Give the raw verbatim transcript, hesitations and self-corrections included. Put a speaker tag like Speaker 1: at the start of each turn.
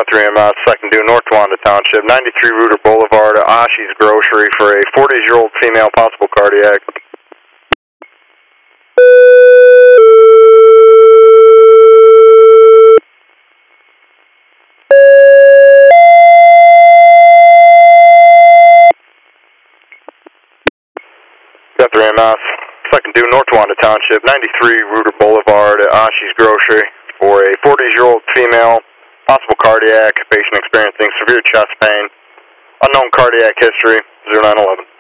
Speaker 1: Guthrie M S, second due, North Wanda Township, ninety-three Rooter Boulevard, Ashi's Grocery for a forty-year-old female, possible cardiac. Guthrie M S, second due, North Wanda Township, ninety-three Rooter Boulevard, Ashi's Grocery for a forty-year-old female, possible cardiac, patient experiencing severe chest pain, unknown cardiac history, zero nine eleven.